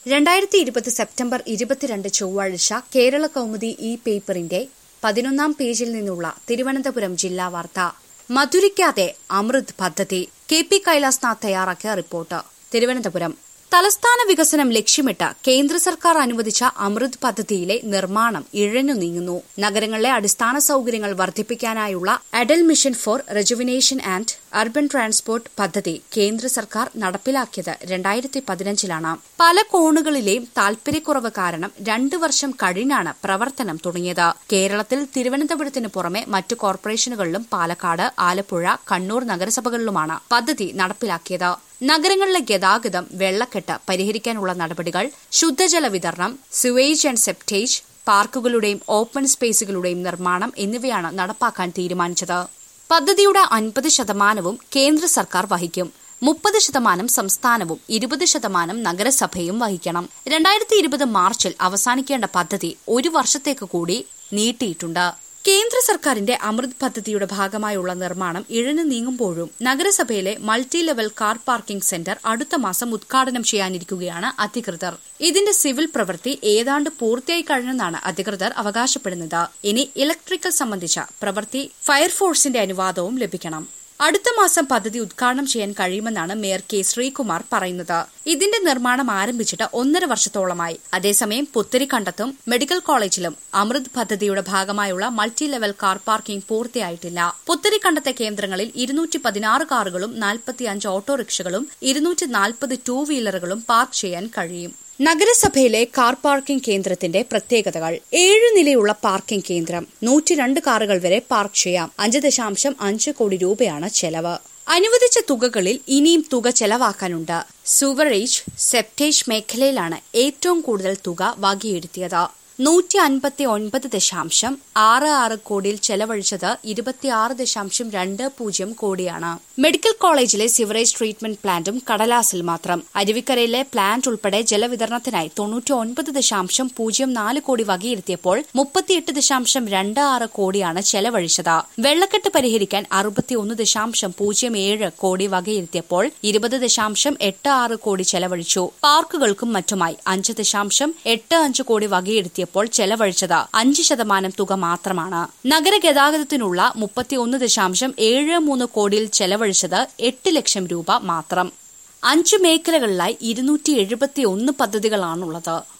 2020 September 22 ചൊവ്വാഴ്ച കേരള കൗമുദി ഈ പേപ്പറിന്റെ 11-ാം പേജിൽ നിന്നുള്ള തിരുവനന്തപുരം ജില്ലാ വാർത്ത. മധുരിക്കാതെ അമൃത് പദ്ധതി. കെ.പി. കൈലാസ്നാഥ് തയ്യാറാക്കിയ റിപ്പോർട്ട്. തിരുവനന്തപുരം. തലസ്ഥാന വികസനം ലക്ഷ്യമിട്ട് കേന്ദ്ര സർക്കാർ അനുവദിച്ച അമൃത് പദ്ധതിയിലെ നിർമ്മാണം ഇഴഞ്ഞു നീങ്ങുന്നു. നഗരങ്ങളിലെ അടിസ്ഥാന സൌകര്യങ്ങൾ വർദ്ധിപ്പിക്കാനായുള്ള Atal mission for rejuvenation and urban transport പദ്ധതി കേന്ദ്ര സർക്കാർ നടപ്പിലാക്കിയത് 2015-ലാണ്. പല കോണുകളിലെയും താൽപര്യക്കുറവ് കാരണം 2 വർഷം കഴിഞ്ഞാണ് പ്രവർത്തനം തുടങ്ങിയത്. കേരളത്തിൽ തിരുവനന്തപുരത്തിന് പുറമെ മറ്റു കോർപ്പറേഷനുകളിലും പാലക്കാട്, ആലപ്പുഴ, കണ്ണൂർ നഗരസഭകളിലുമാണ് പദ്ധതി നടപ്പിലാക്കിയത്. നഗരങ്ങളിലെ ഗതാഗതം, വെള്ളക്കെട്ട് പരിഹരിക്കാനുള്ള നടപടികൾ, ശുദ്ധജല വിതരണം, സിവേജ് ആൻഡ് സെപ്റ്റേജ്, പാർക്കുകളുടെയും ഓപ്പൺ സ്പേസുകളുടെയും നിർമ്മാണം എന്നിവയാണ് നടപ്പാക്കാൻ തീരുമാനിച്ചത്. പദ്ധതിയുടെ 50% കേന്ദ്ര സർക്കാർ വഹിക്കും. 30% സംസ്ഥാനവും 20% നഗരസഭയും വഹിക്കണം. 2020 മാർച്ചിൽ അവസാനിക്കേണ്ട പദ്ധതി 1 വർഷത്തേക്ക് കൂടി നീട്ടിയിട്ടുണ്ട്. കേന്ദ്ര സർക്കാരിന്റെ അമൃത് പദ്ധതിയുടെ ഭാഗമായുള്ള നിർമ്മാണം ഇഴഞ്ഞു നീങ്ങുമ്പോഴും നഗരസഭയിലെ multi level car parking centre അടുത്ത മാസം ഉദ്ഘാടനം ചെയ്യാനിരിക്കുകയാണ് അധികൃതർ. ഇതിന്റെ സിവിൽ പ്രവൃത്തി ഏതാണ്ട് പൂർത്തിയായി കഴിഞ്ഞെന്നാണ് അധികൃതർ അവകാശപ്പെടുന്നത്. ഇനി ഇലക്ട്രിക്കൽ സംബന്ധിച്ച പ്രവൃത്തി ഫയർഫോഴ്സിന്റെ അനുവാദവും ലഭിക്കണം. അടുത്ത മാസം പദ്ധതി ഉദ്ഘാടനം ചെയ്യാൻ കഴിയുമെന്നാണ് മേയർ കെ. ശ്രീകുമാർ പറയുന്നത്. ഇതിന്റെ നിർമ്മാണം ആരംഭിച്ചിട്ട് 1.5 വർഷത്തോളമായി. അതേസമയം പുത്തരിക്കണ്ടത്തും മെഡിക്കൽ കോളേജിലും അമൃത് പദ്ധതിയുടെ ഭാഗമായുള്ള മൾട്ടി ലെവൽ കാർ പാർക്കിംഗ് പൂർത്തിയായിട്ടില്ല. പുത്തരിക്കണ്ടത്തെ കേന്ദ്രങ്ങളിൽ 216 കാറുകളും 45 ഓട്ടോറിക്ഷകളും 240 ടൂ വീലറുകളും പാർക്ക് ചെയ്യാൻ കഴിയും. നഗരസഭയിലെ കാർ പാർക്കിംഗ് കേന്ദ്രത്തിന്റെ പ്രത്യേകതകൾ. 7 നിലയുള്ള പാർക്കിംഗ് കേന്ദ്രം, 102 കാറുകൾ വരെ പാർക്ക് ചെയ്യാം. 5.5 കോടി രൂപയാണ് ചെലവ്. അനുവദിച്ച തുകകളിൽ ഇനിയും തുക ചെലവാക്കാനുണ്ട്. സുവറേജ്, സെപ്റ്റേജ് മേഖലയിലാണ് ഏറ്റവും കൂടുതൽ തുക വകയിരുത്തിയത്. 159.66 കോടിയിൽ ചെലവഴിച്ചത് 26.20 കോടിയാണ്. മെഡിക്കൽ കോളേജിലെ സിവറേജ് ട്രീറ്റ്മെന്റ് പ്ലാന്റും കടലാസിൽ മാത്രം. അരുവിക്കരയിലെ പ്ലാന്റ് ഉൾപ്പെടെ ജലവിതരണത്തിനായി 99.04 കോടി വകയിരുത്തിയപ്പോൾ 38.26 കോടിയാണ് ചെലവഴിച്ചത്. വെള്ളക്കെട്ട് പരിഹരിക്കാൻ 61.07 കോടി വകയിരുത്തിയപ്പോൾ 20.86 കോടി ചെലവഴിച്ചു. പാർക്കുകൾക്കും മറ്റുമായി 5.85 കോടി വകയിരുത്തിയ പ്പോൾ ചെലവഴിച്ചത് 5% തുക മാത്രമാണ്. നഗരഗതാഗതത്തിനുള്ള 31.73 കോടിയിൽ ചെലവഴിച്ചത് 8 ലക്ഷം രൂപ മാത്രം. 5 മേഖലകളിലായി 271 പദ്ധതികളാണുള്ളത്.